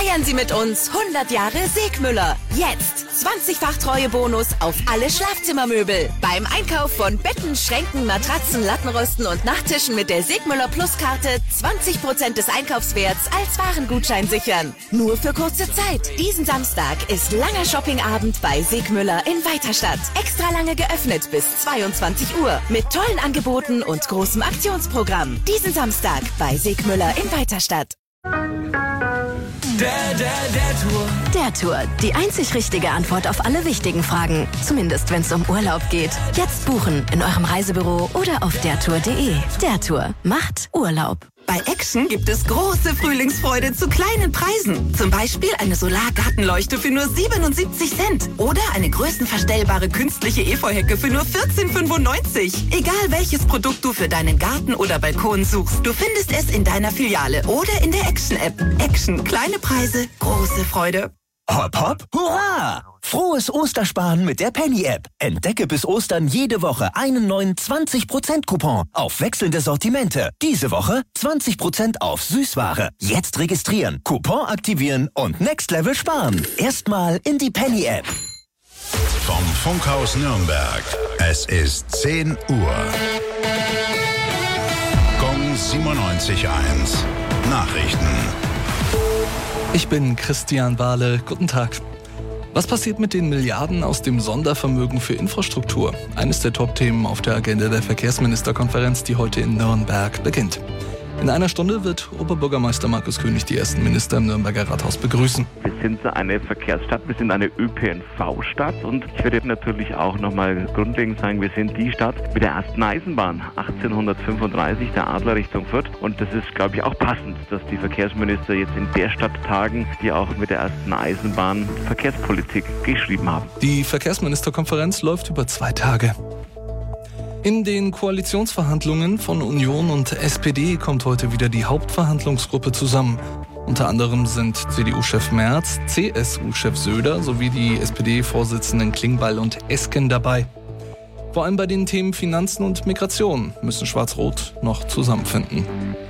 Feiern Sie mit uns 100 Jahre Segmüller. Jetzt 20-fach Treuebonus auf alle Schlafzimmermöbel. Beim Einkauf von Betten, Schränken, Matratzen, Lattenrosten und Nachttischen mit der Segmüller Plus-Karte 20% des Einkaufswerts als Warengutschein sichern. Nur für kurze Zeit. Diesen Samstag ist langer Shoppingabend bei Segmüller in Weiterstadt. Extra lange geöffnet bis 22 Uhr mit tollen Angeboten und großem Aktionsprogramm. Diesen Samstag bei Segmüller in Weiterstadt. Der Tour. Die einzig richtige Antwort auf alle wichtigen Fragen. Zumindest, wenn es um Urlaub geht. Jetzt buchen in eurem Reisebüro oder auf dertour.de. Der Tour macht Urlaub. Bei Action gibt es große Frühlingsfreude zu kleinen Preisen. Zum Beispiel eine Solargartenleuchte für nur 77 Cent. Oder eine größenverstellbare künstliche Efeuhecke für nur 14,95. Egal welches Produkt du für deinen Garten oder Balkon suchst, du findest es in deiner Filiale oder in der Action-App. Action, kleine Preise, große Freude. Hopp, hopp, hurra! Frohes Ostersparen mit der Penny-App. Entdecke bis Ostern jede Woche einen neuen 20%-Coupon auf wechselnde Sortimente. Diese Woche 20% auf Süßware. Jetzt registrieren, Coupon aktivieren und Next Level sparen. Erstmal in die Penny-App. Vom Funkhaus Nürnberg. Es ist 10 Uhr. Gong 97.1. Nachrichten. Ich bin Christian Bahle. Guten Tag. Was passiert mit den Milliarden aus dem Sondervermögen für Infrastruktur? Eines der Top-Themen auf der Agenda der Verkehrsministerkonferenz, die heute in Nürnberg beginnt. In einer Stunde wird Oberbürgermeister Markus König die ersten Minister im Nürnberger Rathaus begrüßen. Wir sind eine Verkehrsstadt, wir sind eine ÖPNV-Stadt und ich werde natürlich auch nochmal grundlegend sagen, wir sind die Stadt mit der ersten Eisenbahn 1835, der Adler Richtung Fürth. Und das ist, glaube ich, auch passend, dass die Verkehrsminister jetzt in der Stadt tagen, die auch mit der ersten Eisenbahn Verkehrspolitik geschrieben haben. Die Verkehrsministerkonferenz läuft über 2 Tage. In den Koalitionsverhandlungen von Union und SPD kommt heute wieder die Hauptverhandlungsgruppe zusammen. Unter anderem sind CDU-Chef Merz, CSU-Chef Söder sowie die SPD-Vorsitzenden Klingbeil und Esken dabei. Vor allem bei den Themen Finanzen und Migration müssen Schwarz-Rot noch zusammenfinden.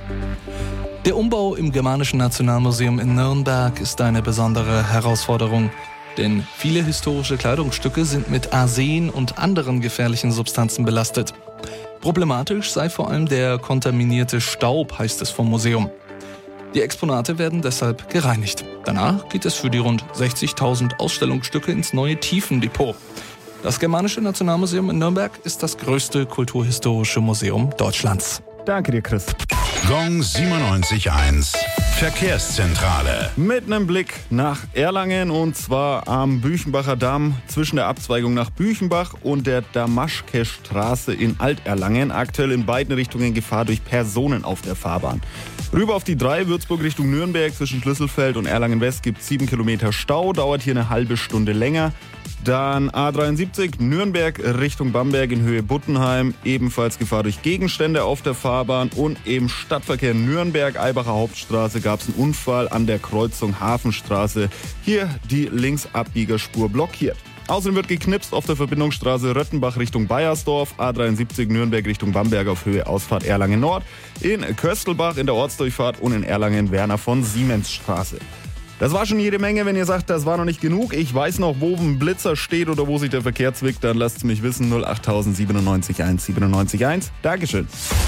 Der Umbau im Germanischen Nationalmuseum in Nürnberg ist eine besondere Herausforderung. Denn viele historische Kleidungsstücke sind mit Arsen und anderen gefährlichen Substanzen belastet. Problematisch sei vor allem der kontaminierte Staub, heißt es vom Museum. Die Exponate werden deshalb gereinigt. Danach geht es für die rund 60.000 Ausstellungsstücke ins neue Tiefendepot. Das Germanische Nationalmuseum in Nürnberg ist das größte kulturhistorische Museum Deutschlands. Danke dir, Chris. Gong 97.1. Verkehrszentrale. Mit einem Blick nach Erlangen und zwar am Büchenbacher Damm zwischen der Abzweigung nach Büchenbach und der Damaschke-Straße in Alterlangen. Aktuell in beiden Richtungen Gefahr durch Personen auf der Fahrbahn. Rüber auf die 3 Würzburg Richtung Nürnberg zwischen Schlüsselfeld und Erlangen West gibt es 7 Kilometer Stau, dauert hier eine halbe Stunde länger. Dann A73 Nürnberg Richtung Bamberg in Höhe Buttenheim, ebenfalls Gefahr durch Gegenstände auf der Fahrbahn und im Stadtverkehr Nürnberg, Eibacher Hauptstraße gab es einen Unfall an der Kreuzung Hafenstraße. Hier die Linksabbiegerspur blockiert. Außerdem wird geknipst auf der Verbindungsstraße Röttenbach Richtung Baiersdorf, A73 Nürnberg Richtung Bamberg auf Höhe Ausfahrt Erlangen Nord, in Köstelbach in der Ortsdurchfahrt und in Erlangen Werner von Siemensstraße. Das war schon jede Menge. Wenn ihr sagt, das war noch nicht genug, ich weiß noch, wo ein Blitzer steht oder wo sich der Verkehr zwickt, dann lasst es mich wissen. 08000 97 1 97 1. Dankeschön.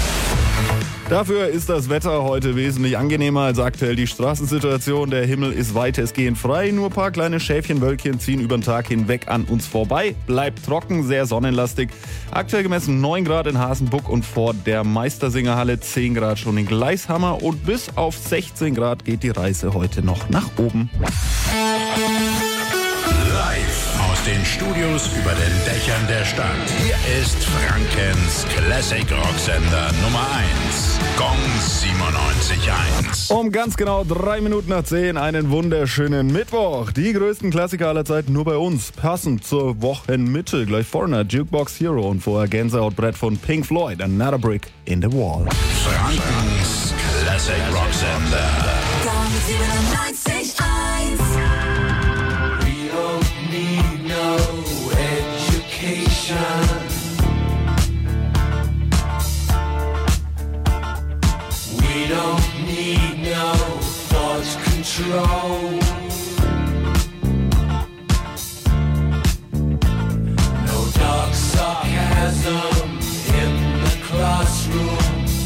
Dafür ist das Wetter heute wesentlich angenehmer als aktuell die Straßensituation. Der Himmel ist weitestgehend frei. Nur ein paar kleine Schäfchenwölkchen ziehen über den Tag hinweg an uns vorbei. Bleibt trocken, sehr sonnenlastig. Aktuell gemessen 9 Grad in Hasenbuck und vor der Meistersingerhalle 10 Grad schon in Gleishammer. Und bis auf 16 Grad geht die Reise heute noch nach oben. Live aus den Studios über den Dächern der Stadt. Hier ist Frankens Classic Rocksender Nummer 1. Gong 97.1. Um ganz genau 3 Minuten nach 10 einen wunderschönen Mittwoch. Die größten Klassiker aller Zeiten nur bei uns. Passend zur Wochenmitte. Gleich Foreigner, Jukebox Hero und vorher Gänsehautbrett von Pink Floyd. Another Brick in the Wall. Frankens Classic Rocksender. Gong 97.1. We don't need no education. We don't need no thoughts. control. No dark sarcasm in the classroom.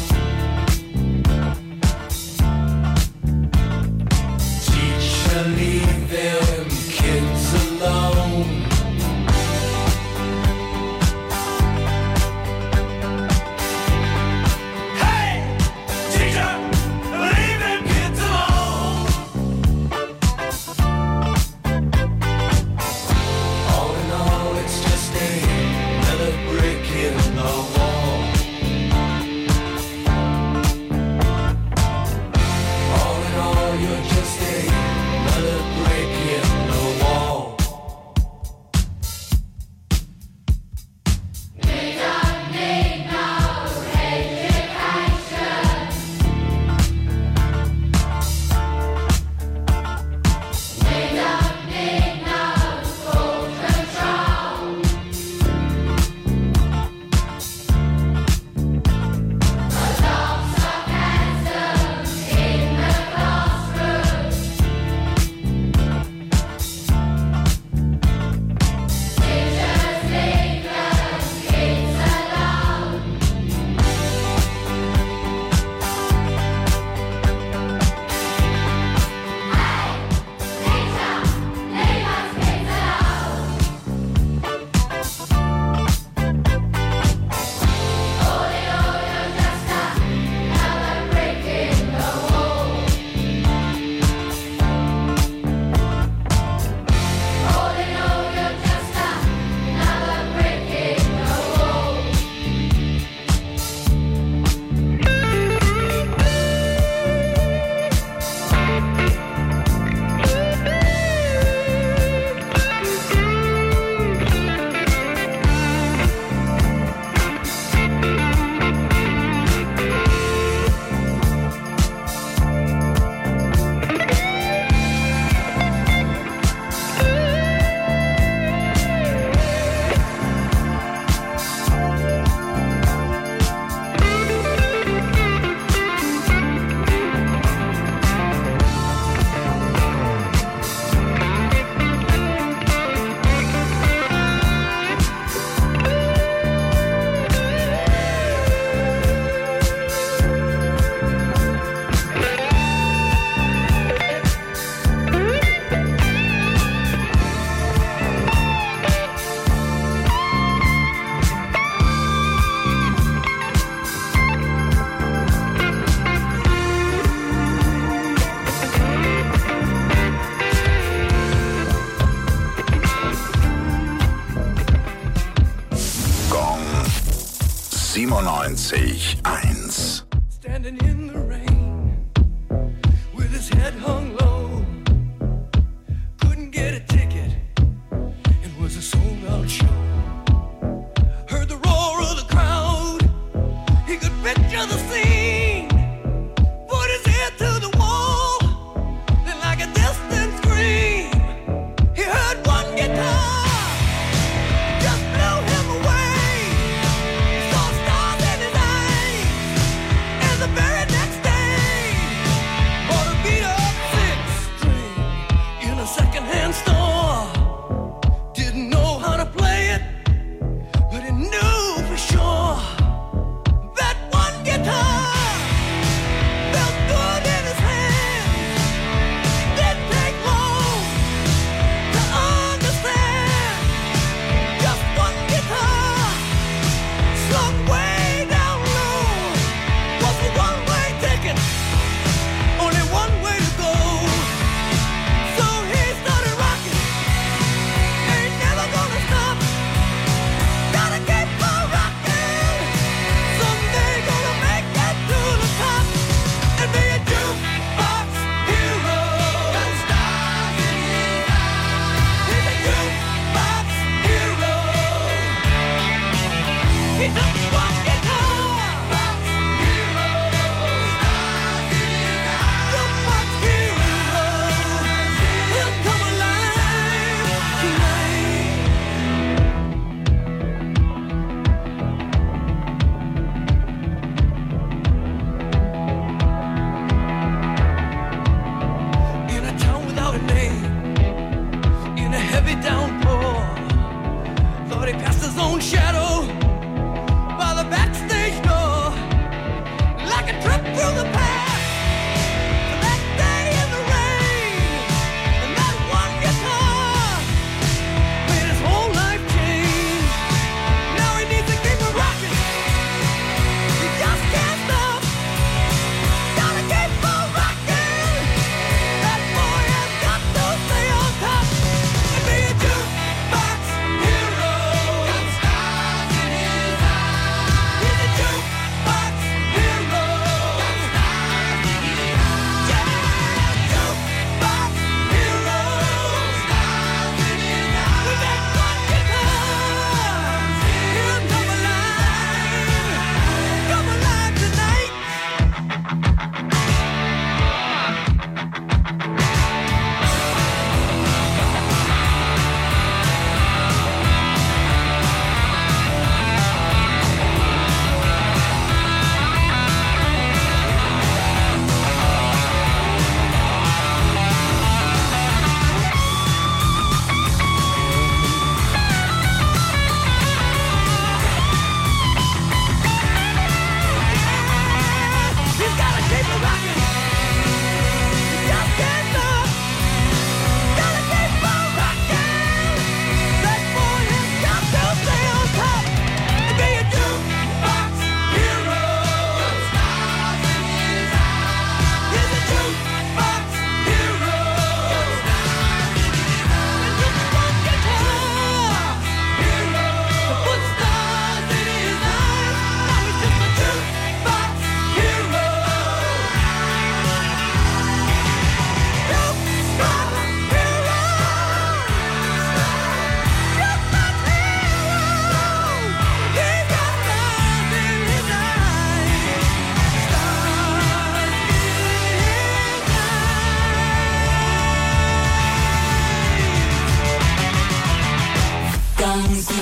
Teacher, leave them kids alone. Gong 97.1. Standing in the rain with his head hung low, couldn't get a ticket, it was a sold out show. Heard the roar of the crowd, he could picture the scene, put his ear to the wall, then like a distant scream, he heard one guitar. The very next day, bought a beat up sick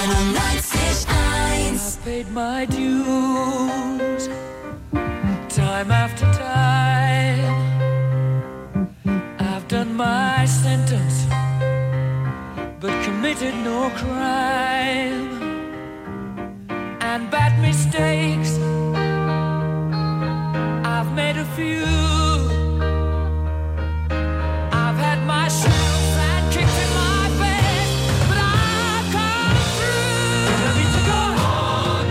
I paid my dues, time after time. I've done my sentence, but committed no crime. And bad mistakes, I've made a few. I've had my shots and kicks in my face, but I've come through. I need to go on.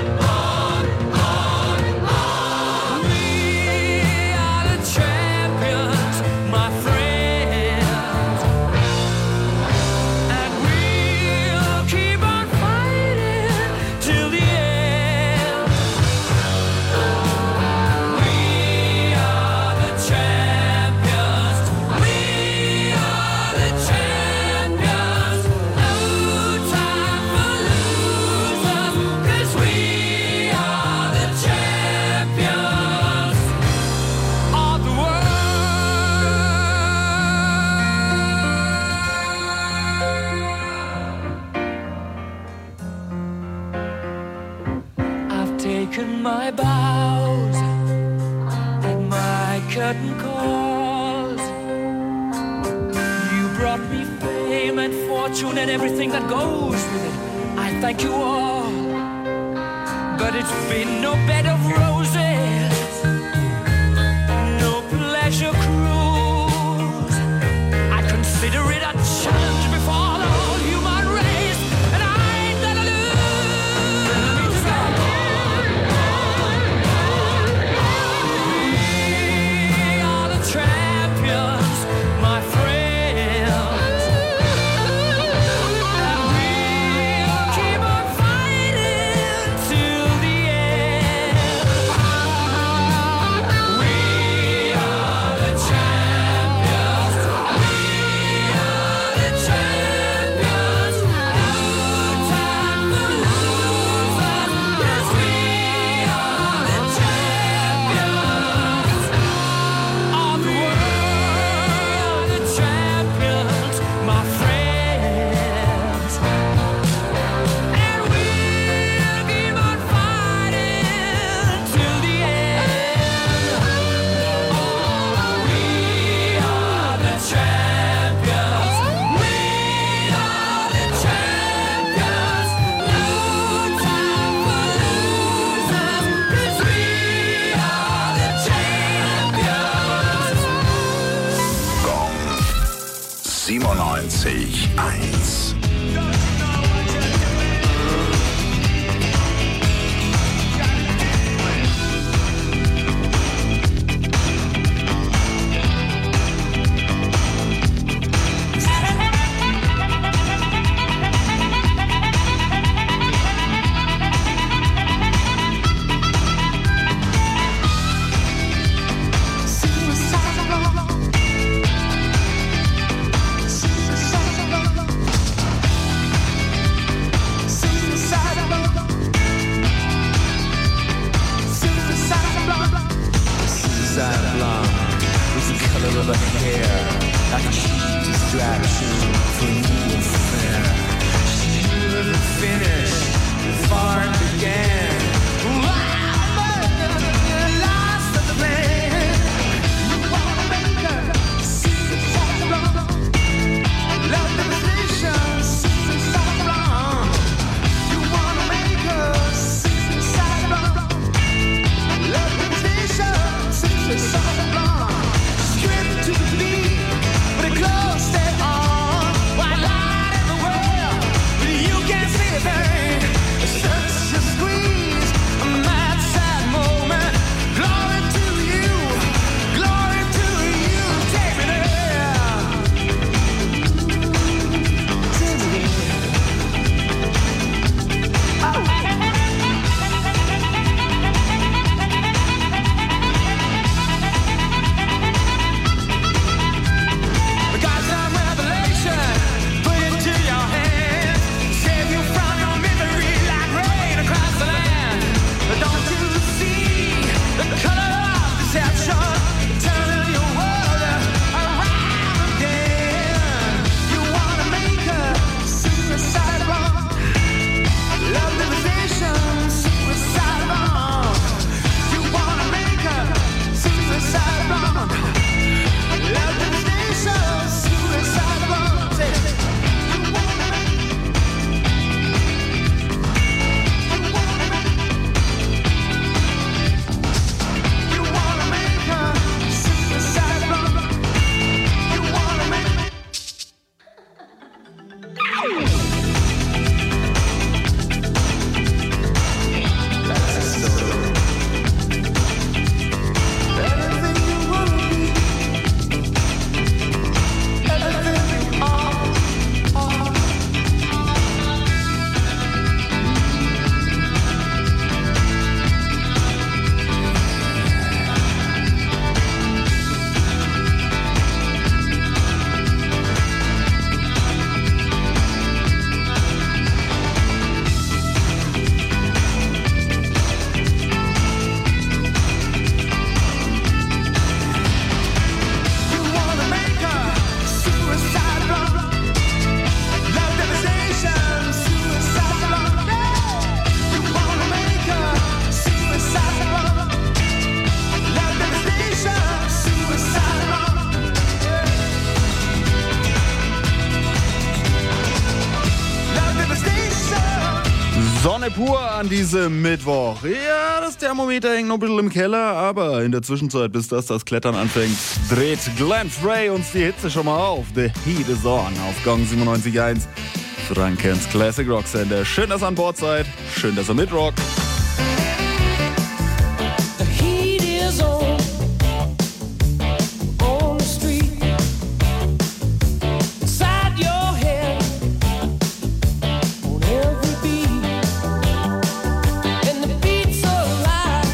We are the champions, my friends, and we'll keep on fighting till the end. We are the champions. We are the champions. No time for losers, 'cause we are the champions of the world. I've taken my bows and my curtain calls. You brought me fame and fortune and everything that goes with it. I thank you all, but it's been no bed of roses, no pleasure cruise. I consider it a challenge before the whole human race, and I ain't gonna lose. We are the champions, my friends, and we'll keep on fighting till the end. We are the champions. We are the champions. No time for losers, 'cause we are the champions of the world. The champions, my friends, and we'll keep on fighting till the end. Oh, we are the champions. We are the champions. No time for losers, 'cause we are the champions. Gong 97.1. Straight to the beat, but it close, stay on. While Sonne pur an diesem Mittwoch. Ja, das Thermometer hängt noch ein bisschen im Keller, aber in der Zwischenzeit, bis das Klettern anfängt, dreht Glenn Frey uns die Hitze schon mal auf. The Heat is on auf Gong 97.1. Frankens Classic Rock Sender. Schön, dass ihr an Bord seid. Schön, dass ihr mitrockt. The heat is on the street. Inside your head, on every beat. And the beat's alive,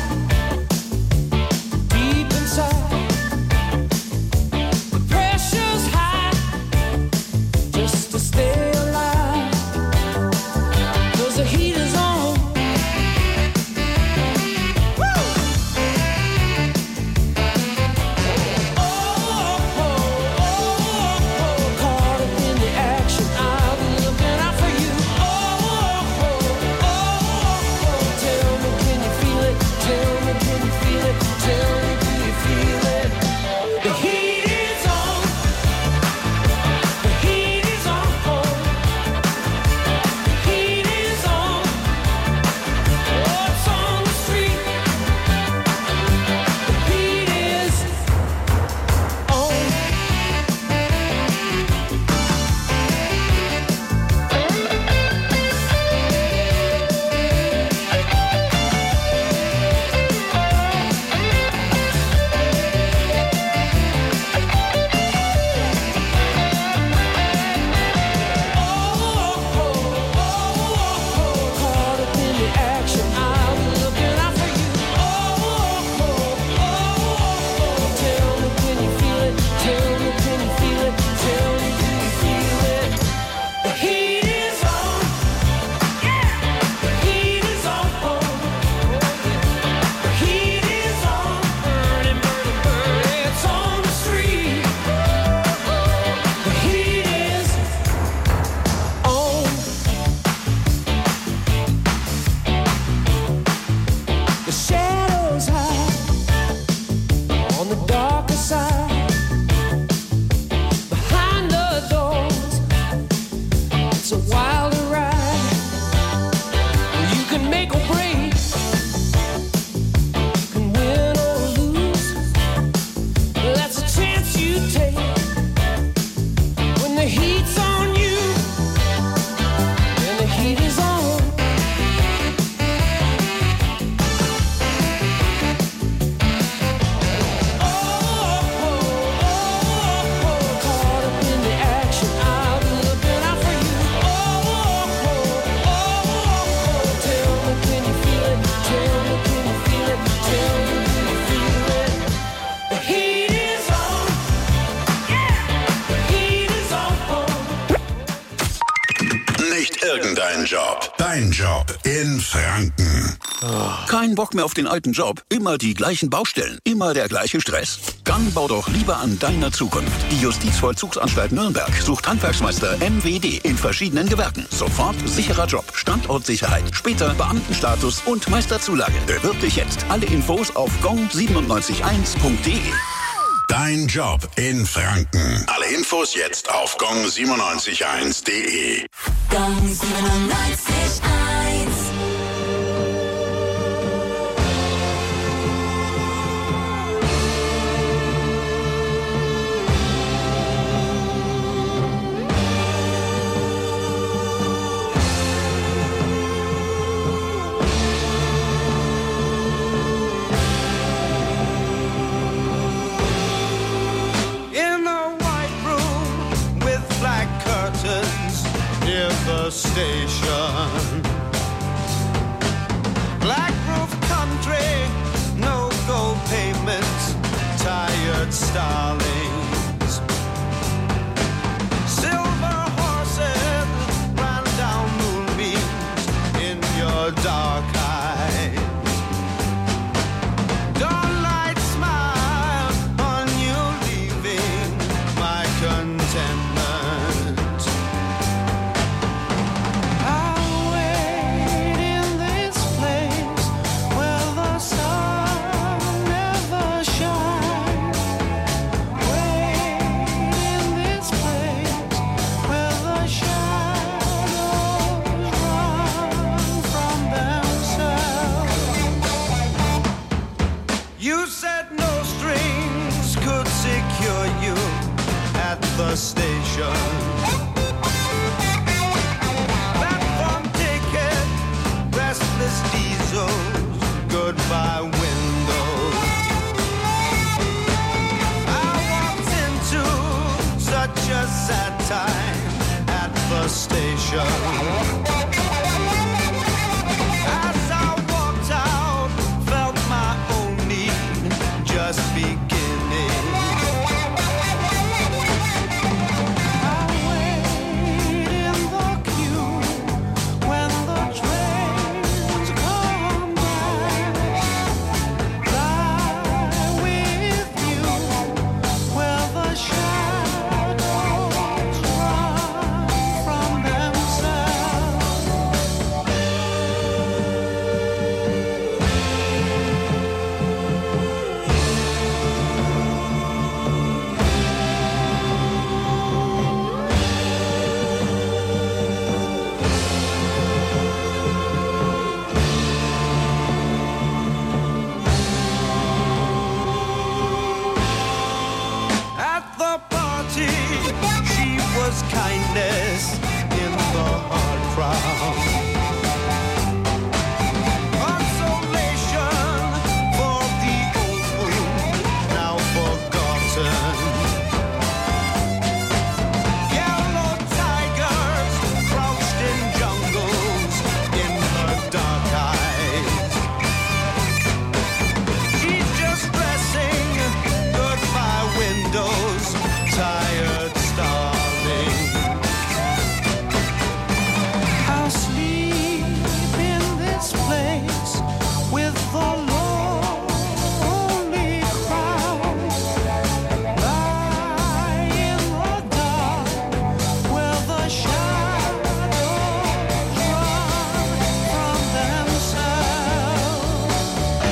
deep inside. The pressure's high, just to stay alive. 'Cause the heat is on. Irgendein Job. Dein Job in Franken. Kein Bock mehr auf den alten Job? Immer die gleichen Baustellen? Immer der gleiche Stress? Dann bau doch lieber an deiner Zukunft. Die Justizvollzugsanstalt Nürnberg sucht Handwerksmeister MWD in verschiedenen Gewerken. Sofort sicherer Job, Standortsicherheit, später Beamtenstatus und Meisterzulage. Bewirb dich jetzt. Alle Infos auf gong971.de. Dein Job in Franken. Alle Infos jetzt auf gong971.de. Gong 97.1. The station, black roof country, no gold pavements, tired starlings, silver horses ran down moonbeams in your dark eyes. Dawnlight smile on you leaving my contentment. From station. Platform ticket, restless diesels, goodbye windows. I walked into such a sad time at the station. As I walked out, felt my own need just beginning. I wait in the queue when the trains come by. Fly with you where the shadows run from themselves. At the party, she was kindness in the hard crowd. Consolation for the old wound, now forgotten. Yellow tigers crouched in jungles in her dark eyes. She's just dressing goodbye windows, tired, starving. I'll sleep in this place with the lonely crowd. Lie in the dark where the shadows run from themselves.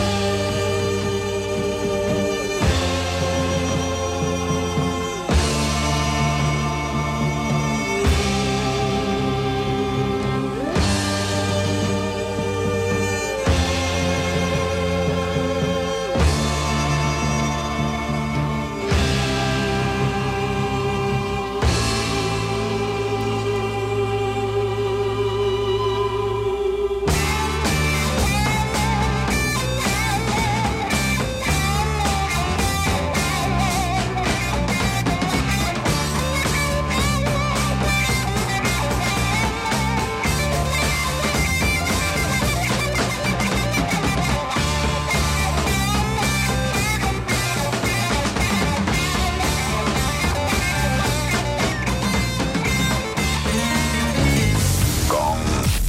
Gong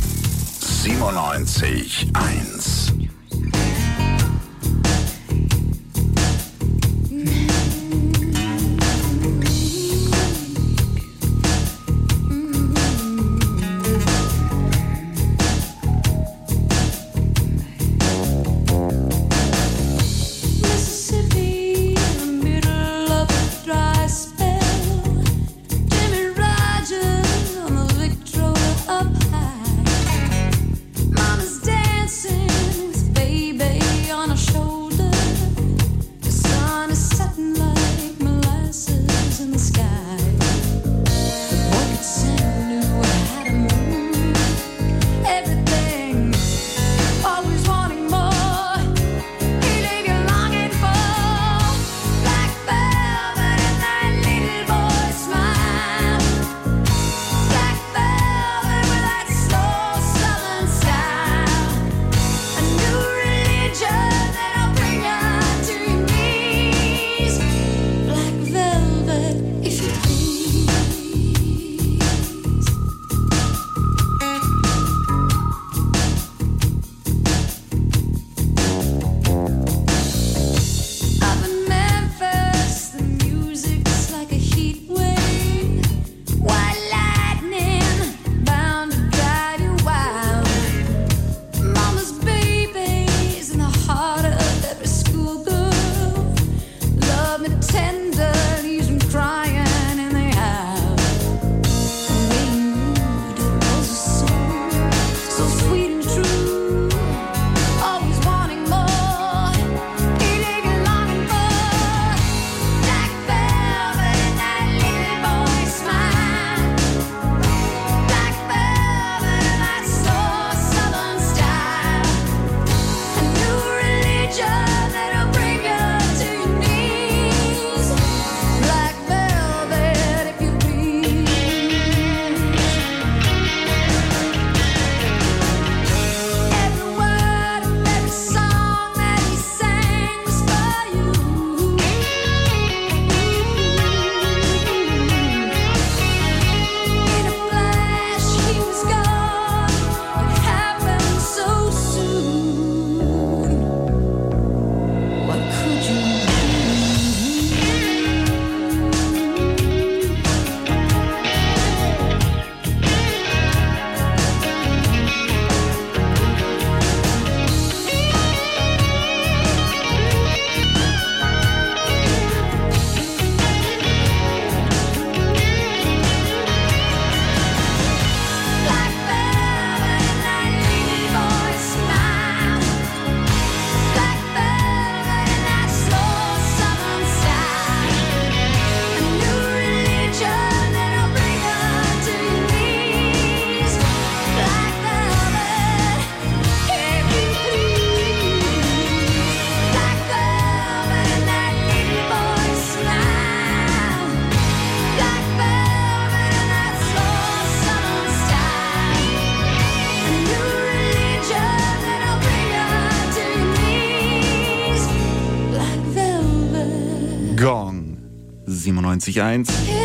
97.1. Mississippi, in the middle of a dry spell. Jimmy Rogers on the Victrola up high. Mama's dancing 97.1.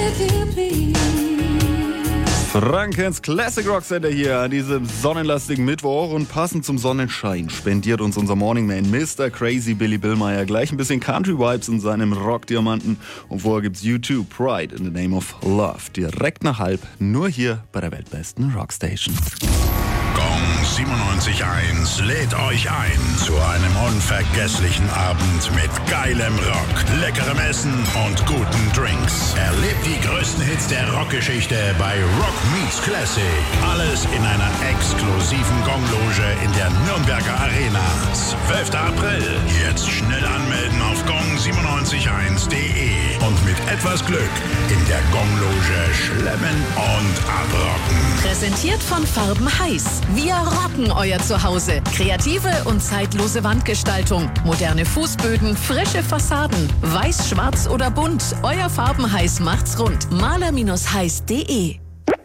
Frankens Classic Rock Center hier an diesem sonnenlastigen Mittwoch und passend zum Sonnenschein spendiert uns unser Morning Man Mr. Crazy Billy Billmeyer gleich ein bisschen Country Vibes in seinem Rockdiamanten und vorher gibt's U2 Pride in the Name of Love direkt nach halb nur hier bei der weltbesten Rockstation. Gong 97.1 lädt euch ein zu einem unvergesslichen Abend mit geilem Rock, leckerem Essen und guten Drinks. Erlebt die größten Hits der Rockgeschichte bei Rock Meets Classic. Alles in einer exklusiven Gong-Loge in der Nürnberger Arena. 12. April. Jetzt schnell anmelden auf gong971.de und mit etwas Glück in der Gong-Loge schlemmen und abrocken. Präsentiert von Farben Heiß. Wir rocken euer Zuhause. Kreative und zeitlose Wandgestaltung. Moderne Fußböden, frische Fassaden. Weiß, schwarz oder bunt. Euer Farbenheiß macht's rund. Maler-heiß.de.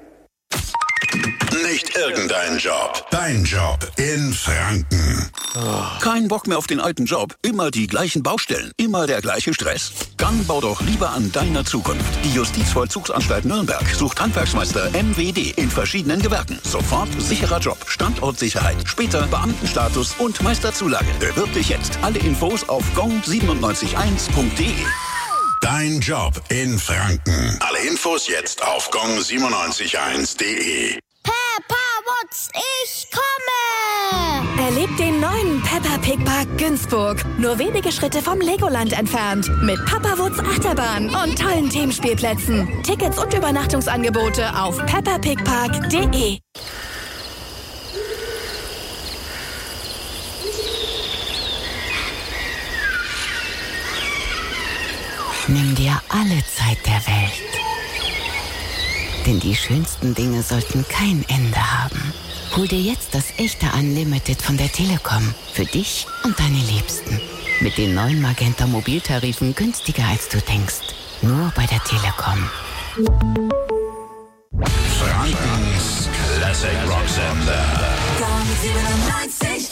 Nicht irgendein Job. Dein Job in Franken. Kein Bock mehr auf den alten Job? Immer die gleichen Baustellen, immer der gleiche Stress. Dann bau doch lieber an deiner Zukunft. Die Justizvollzugsanstalt Nürnberg sucht Handwerksmeister MWD in verschiedenen Gewerken. Sofort sicherer Job, Standortsicherheit, später Beamtenstatus und Meisterzulage. Bewirb dich jetzt. Alle Infos auf gong971.de. Dein Job in Franken. Alle Infos jetzt auf gong971.de. Peppa Wutz, ich komme! Erlebt den neuen Peppa Pig Park Günzburg. Nur wenige Schritte vom Legoland entfernt. Mit Papa Wutz Achterbahn und tollen Themenspielplätzen. Tickets und Übernachtungsangebote auf peppapigpark.de. Nimm dir alle Zeit der Welt. Denn die schönsten Dinge sollten kein Ende haben. Hol dir jetzt das echte Unlimited von der Telekom. Für dich und deine Liebsten. Mit den neuen Magenta Mobiltarifen günstiger als du denkst. Nur bei der Telekom. Frankens Classic Rock Sender. Gong 97.1.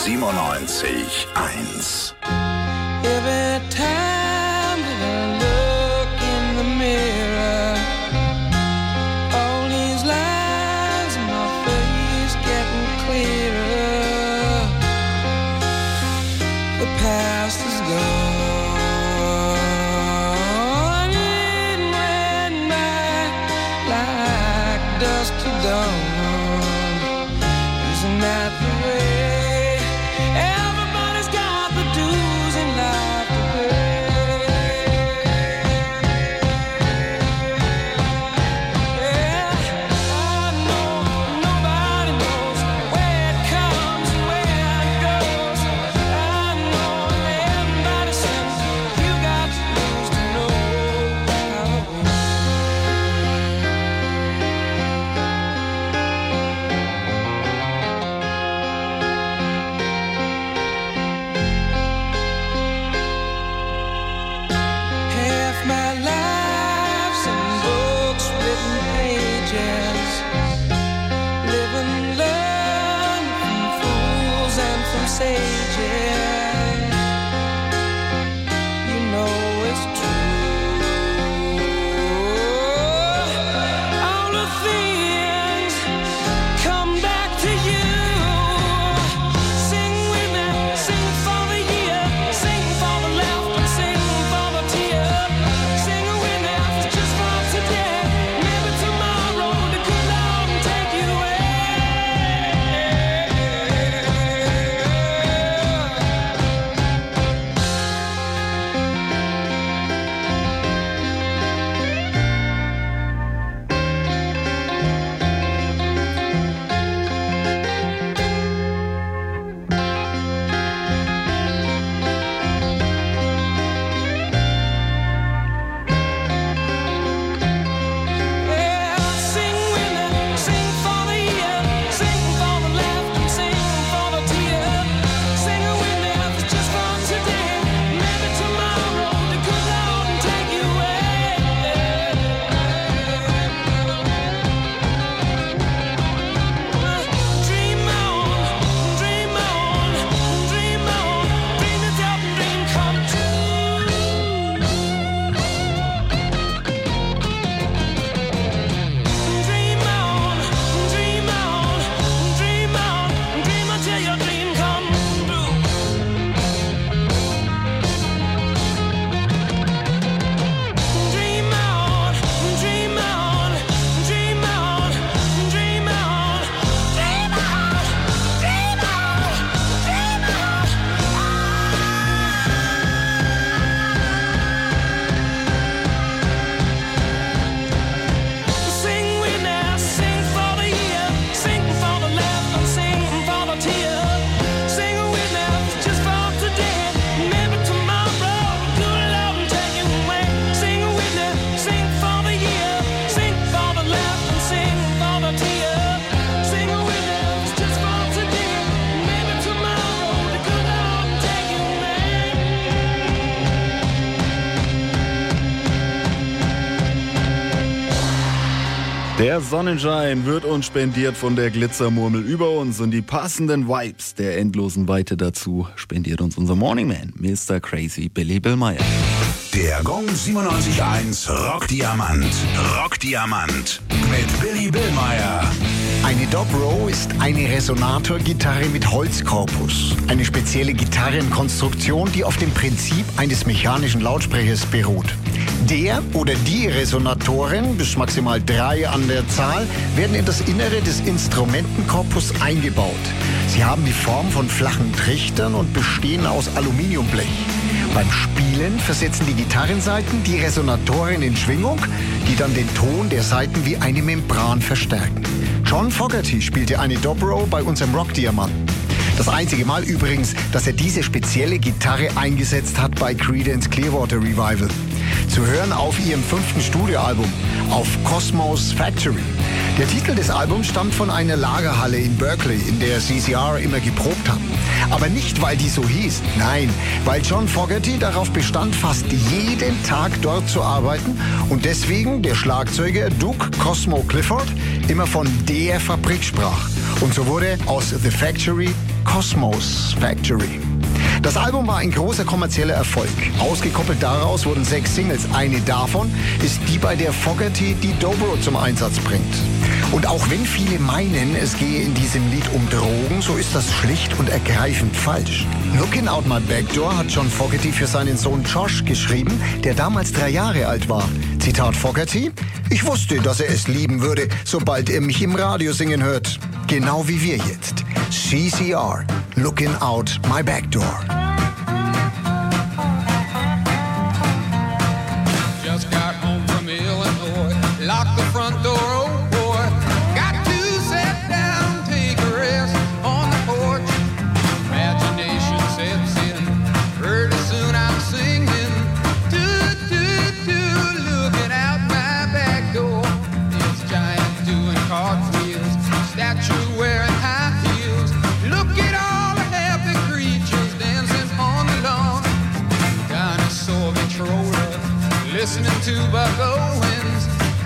97.1. Every time that I look in the mirror, all these lines in my face getting clearer. The past is gone, it went by like dust to dawn. Isn't that the way? Everybody's got the dues in life to pay. Yeah, I know nobody knows where it comes and where it goes. I know everybody says you got to lose to know how to win. Half my life's in books, written pages. Live and learn from fools and from sages. You know it's true. All the things come back to you. Sing with me, sing for the year, sing for the laughter, sing for the tear. Sing with me, just for today. Maybe tomorrow the good Lord will take you away. Yeah, sing with me, sing for the year, sing for the laughter, sing for the tear. Sing with me, just for today. Maybe tomorrow the good Lord will take you away. Dream on, dream on, dream on, dream yourself a dream come true. Dream on, dream on, dream on, dream until your dream come true. Dream on, dream on, dream on, dream on, dream on, dream on, dream on. Sing with me, sing for the year, sing for the laughter, sing for the tear. Sing with me, just for today. Maybe tomorrow, good Lord will take you away. Sing with me, sing for the year, sing for the laughter, sing for the tear. Sing with me, just for today. Maybe tomorrow, the good Lord will take you away. Der Sonnenschein wird uns spendiert von der Glitzermurmel über uns und die passenden Vibes der endlosen Weite dazu spendiert uns unser Morning Man, Mr. Crazy Billy Billmeyer. Der Gong 97.1 Rockdiamant. Rockdiamant mit Billy Billmeyer. Eine Dobro ist eine Resonatorgitarre mit Holzkorpus. Eine spezielle Gitarrenkonstruktion, die auf dem Prinzip eines mechanischen Lautsprechers beruht. Der oder die Resonatoren, bis maximal 3 an der Zahl, werden in das Innere des Instrumentenkorpus eingebaut. Sie haben die Form von flachen Trichtern und bestehen aus Aluminiumblech. Beim Spielen versetzen die Gitarrensaiten die Resonatoren in Schwingung, die dann den Ton der Saiten wie eine Membran verstärken. John Fogerty spielte eine Dobro bei unserem Rockdiamanten. Das einzige Mal übrigens, dass er diese spezielle Gitarre eingesetzt hat bei Creedence Clearwater Revival. Zu hören auf ihrem 5. Studioalbum, auf Cosmos Factory. Der Titel des Albums stammt von einer Lagerhalle in Berkeley, in der CCR immer geprobt haben. Aber nicht, weil die so hieß. Nein, weil John Fogerty darauf bestand, fast jeden Tag dort zu arbeiten und deswegen der Schlagzeuger Duke Cosmo Clifford immer von der Fabrik sprach. Und so wurde aus The Factory Cosmos Factory. Das Album war ein großer kommerzieller Erfolg. Ausgekoppelt daraus wurden 6 Singles. Eine davon ist die, bei der Fogerty die Dobro zum Einsatz bringt. Und auch wenn viele meinen, es gehe in diesem Lied um Drogen, so ist das schlicht und ergreifend falsch. Looking Out My Back Door hat John Fogerty für seinen Sohn Josh geschrieben, der damals 3 Jahre alt war. Zitat Fogerty: Ich wusste, dass er es lieben würde, sobald er mich im Radio singen hört. Genau wie wir jetzt. CCR, Looking Out My Back Door. Just got home from Illinois, locked the front door, oh boy. Got to sit down, take a rest on the porch. Imagination sets in, pretty soon I'm singing. Looking out my back door. This giant doing cartwheels, statue wearing high heels. Look at all the happy creatures dancing on the lawn. Dinosaur controller, listening to Buck Owens.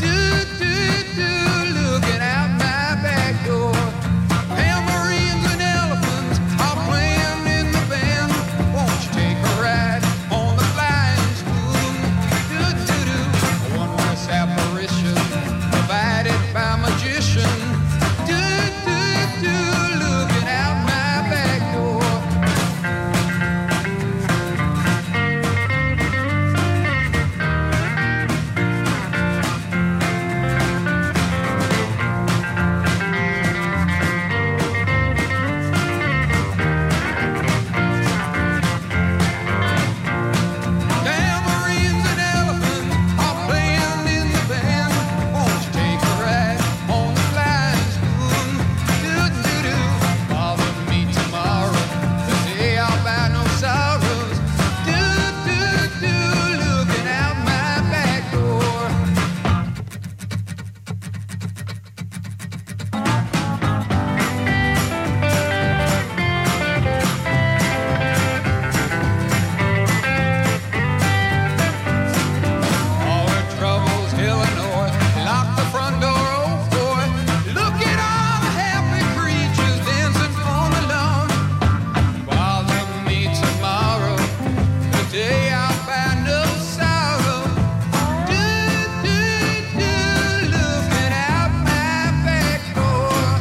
Looking out my back door. Tambourines and elephants are playing in the band. Won't you take a ride on the flying spoon? A wondrous apparition provided by magician. Looking out my back door. Tambourines and elephants are playing in the band. Won't you take a ride on the flying spoon? Bother me tomorrow, the day I'll buy no sorrows. Looking out my back door. All the troubles, Illinois, lock the front door, oh boy. Look at all the happy creatures dancing on the lawn. Bother me tomorrow, the day I'll find no sorrow. Looking out my back door.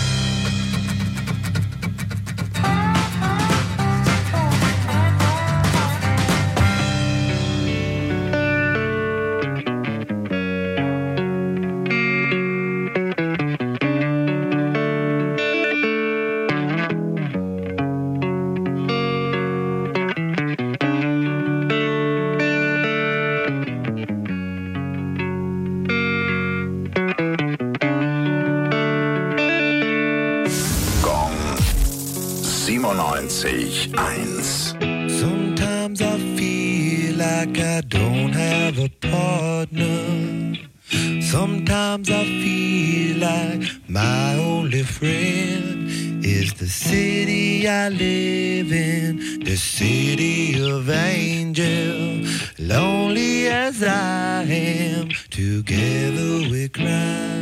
Gong 97.1. Sometimes I feel like I don't have a partner. Sometimes I feel like my only friend is the city I live in, the city of angel. Lonely as I am, together we cry.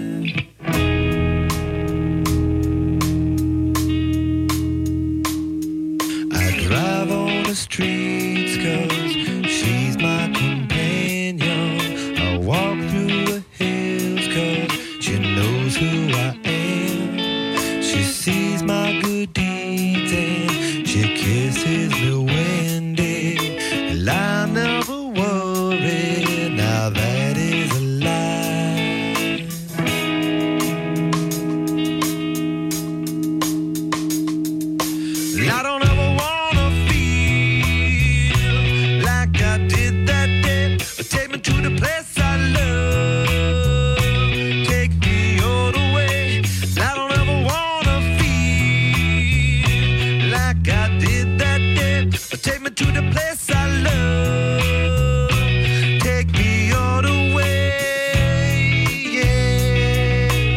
I drive on the streets 'cause she's my companion. I walk through the hills 'cause she knows who I am. She sees my good deeds and she kisses me when day. And I never worry, now that is a lie. And I don't ever wanna feel like I did that day. Take me to the place I love. Take me all the way. And I don't ever wanna feel like I did that day. Take me to the place I love. Take me all the way. Yeah.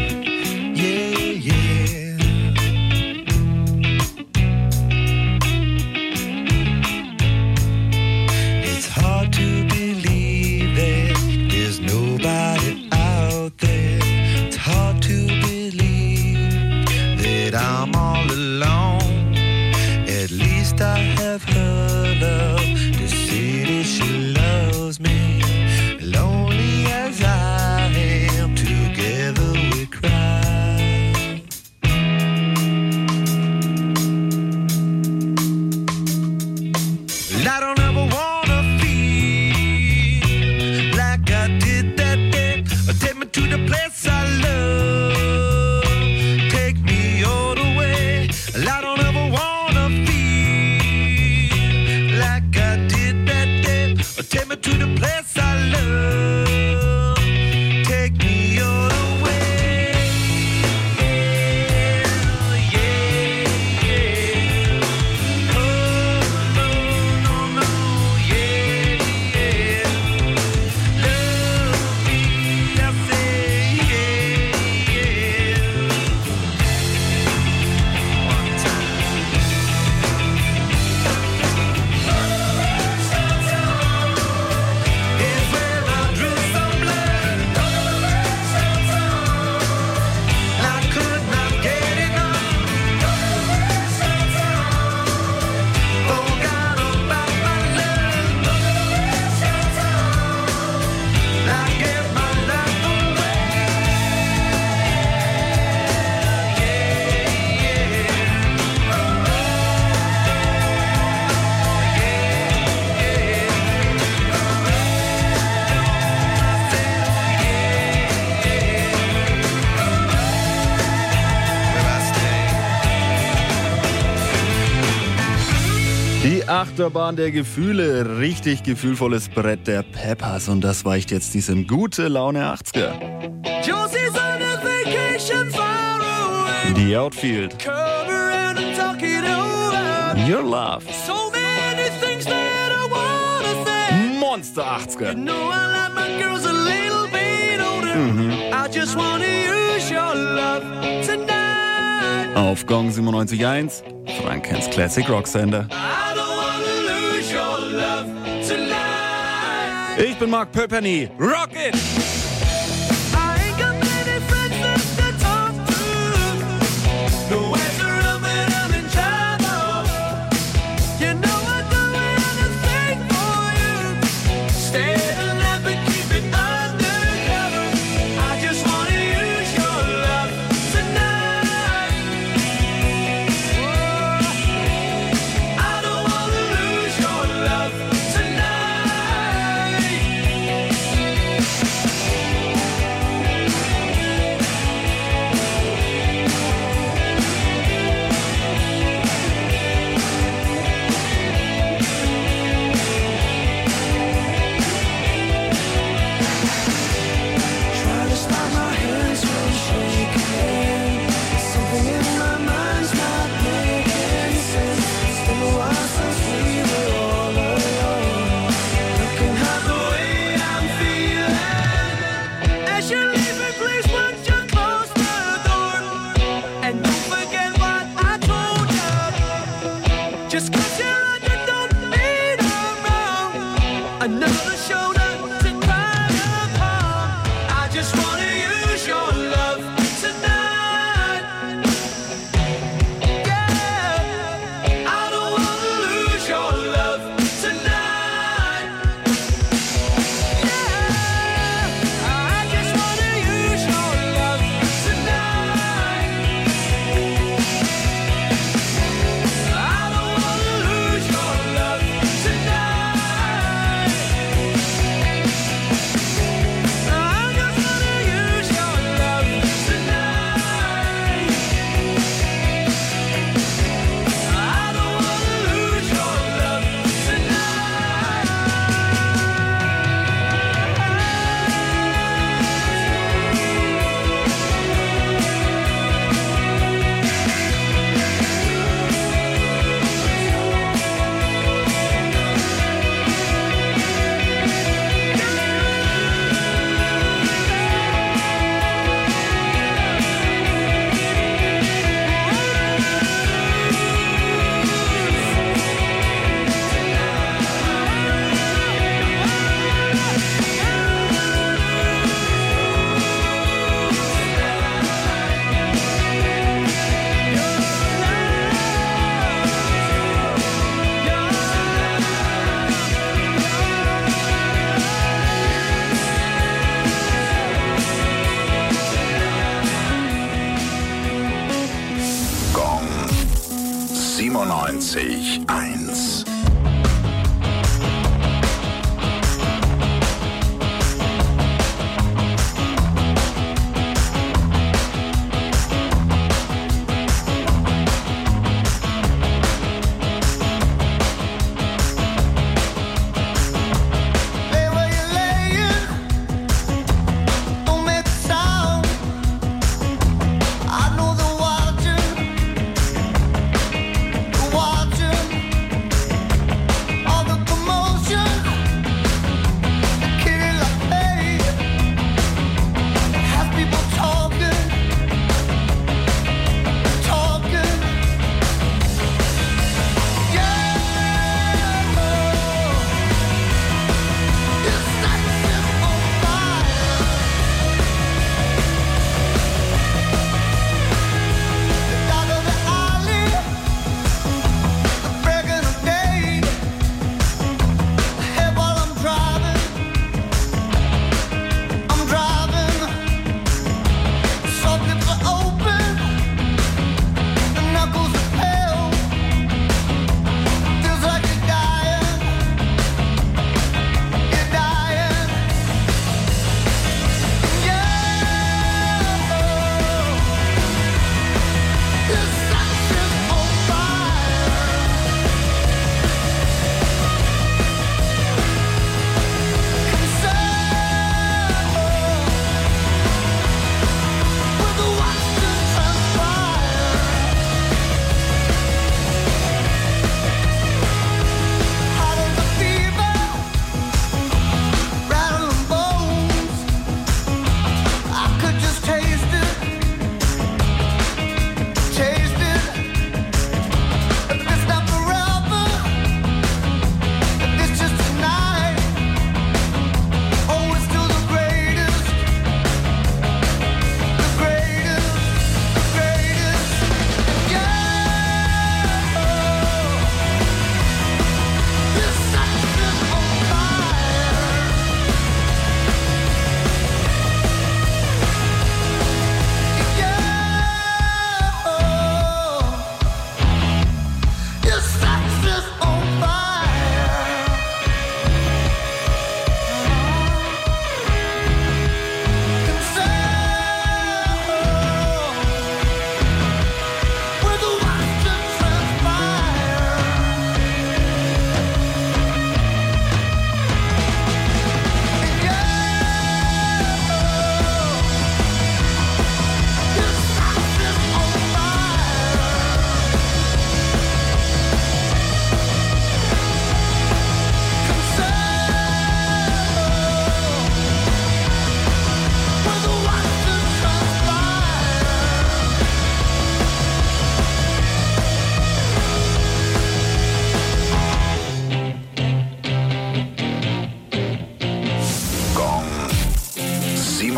Die Achterbahn der Gefühle, richtig gefühlvolles Brett der Peppers und das weicht jetzt diesem gute Laune 80er. Josie's on a vacation far away. The Outfield. Come around and talk it over. Your Love. So many things that I wanna say. Monster 80er. You know I like my girls a little bit older. I just wanna use your love tonight. Auf Gong 97.1, Frankens Classic Rock Sender. I don't wanna lose your love tonight. Ich bin Mark Pöperny. Rock it! I ain't got many friends left to talk to. Nowhere to run when I'm in trouble. You know I'd do anything for you. Stay alive but keep it undercover. I just wanna use your love tonight. I don't wanna lose your love tonight. Try to stop my hands from shaking. Something in my mind's not making sense. It's been a while since we were all alone. You can have the way I'm feeling. As you leave me, please won't you close the door? And don't forget what I told you. Just 'cause you're on, you don't mean I'm wrong. Another shoulder to cry upon. I just wanna use your love tonight. Yeah, I don't wanna lose your love tonight. Yeah, I just wanna use your love tonight. I don't wanna lose your love tonight. I just wanna use your love tonight. I don't wanna lose your love Gong 97.1. Lay where you're laying, don't make a sound. I know they're watching.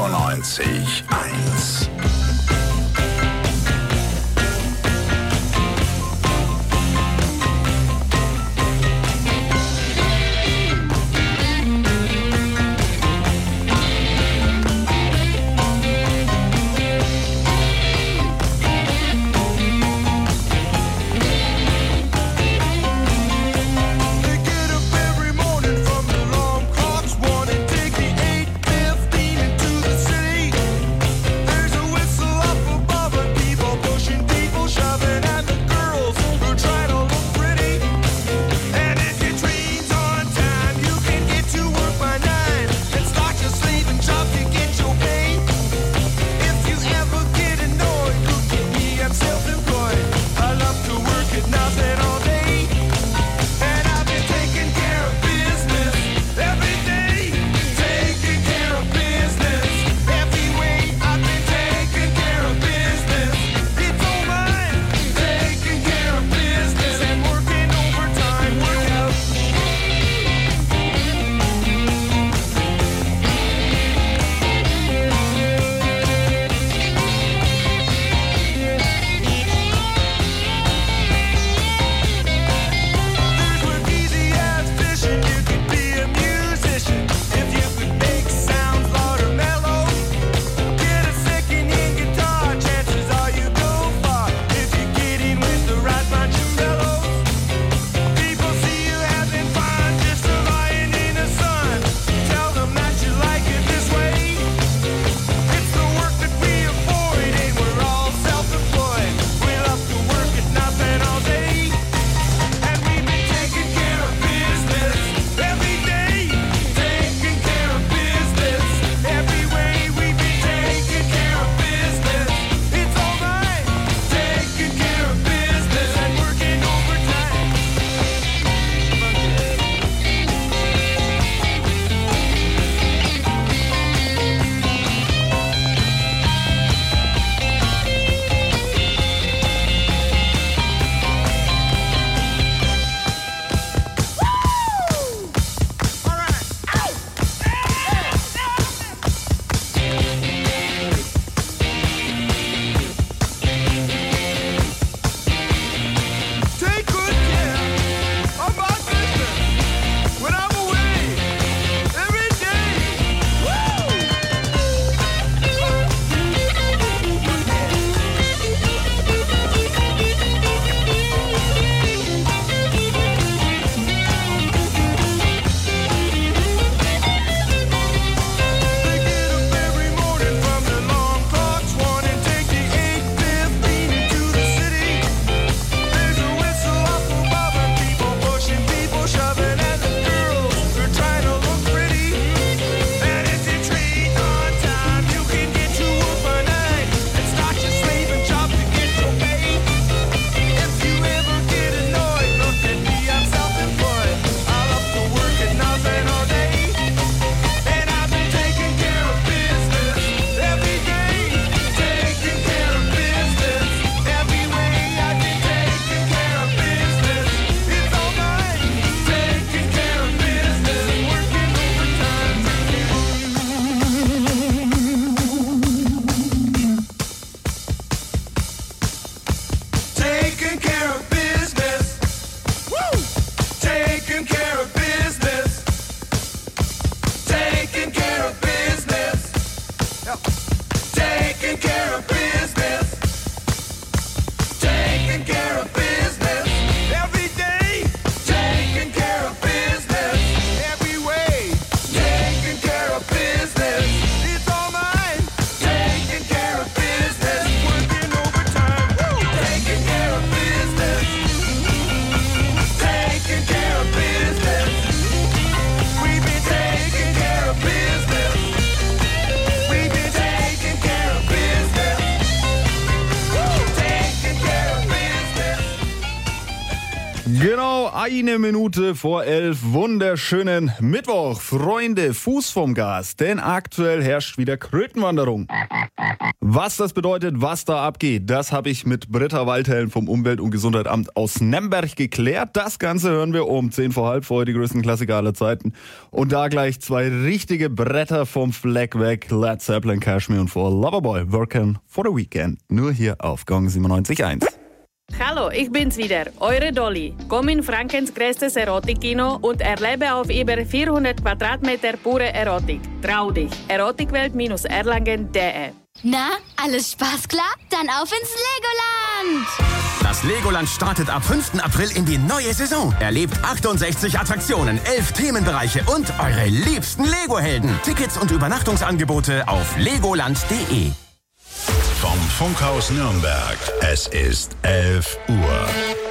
97.1. There's a Genau, 1 Minute vor 11. Wunderschönen Mittwoch. Freunde, Fuß vom Gas, denn aktuell herrscht wieder Krötenwanderung. Was das bedeutet, was da abgeht, das habe ich mit Britta Waldhelm vom Umwelt- und Gesundheitsamt aus Nemberg geklärt. Das Ganze hören wir um 10 vor halb, vorher die größten Klassiker aller Zeiten. Und da gleich 2 richtige Bretter vom Fleck weg. Led Zeppelin, Cashmere und For Loverboy, Working for the Weekend. Nur hier auf Gong 97.1. Hallo, ich bin's wieder, eure Dolly. Komm in Frankens größtes Erotikkino und erlebe auf über 400 Quadratmeter pure Erotik. Trau dich. Erotikwelt-erlangen.de. Na, alles Spaß klar? Dann auf ins Legoland! Das Legoland startet ab 5. April in die neue Saison. Erlebt 68 Attraktionen, 11 Themenbereiche und eure liebsten Lego-Helden. Tickets und Übernachtungsangebote auf legoland.de. Vom Funkhaus Nürnberg. Es ist 11 Uhr.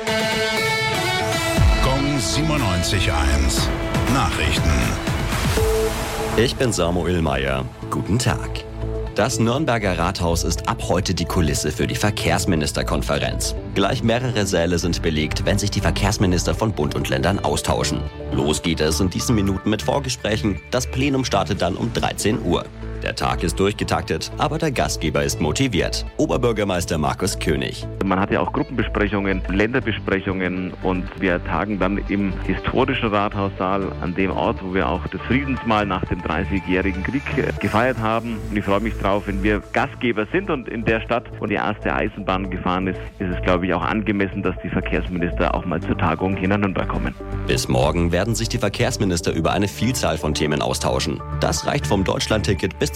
Gong 97.1. Nachrichten. Ich bin Samuel Meyer. Guten Tag. Das Nürnberger Rathaus ist ab heute die Kulisse für die Verkehrsministerkonferenz. Gleich mehrere Säle sind belegt, wenn sich die Verkehrsminister von Bund und Ländern austauschen. Los geht es in diesen Minuten mit Vorgesprächen. Das Plenum startet dann um 13 Uhr. Der Tag ist durchgetaktet, aber der Gastgeber ist motiviert. Oberbürgermeister Markus König. Man hat ja auch Gruppenbesprechungen, Länderbesprechungen und wir tagen dann im historischen Rathaussaal an dem Ort, wo wir auch das Friedensmahl nach dem 30-jährigen Krieg gefeiert haben. Und ich freue mich drauf, wenn wir Gastgeber sind und in der Stadt, wo die erste Eisenbahn gefahren ist, ist es, glaube ich, auch angemessen, dass die Verkehrsminister auch mal zur Tagung hier nach Nürnberg kommen. Bis morgen werden sich die Verkehrsminister über eine Vielzahl von Themen austauschen. Das reicht vom Deutschlandticket bis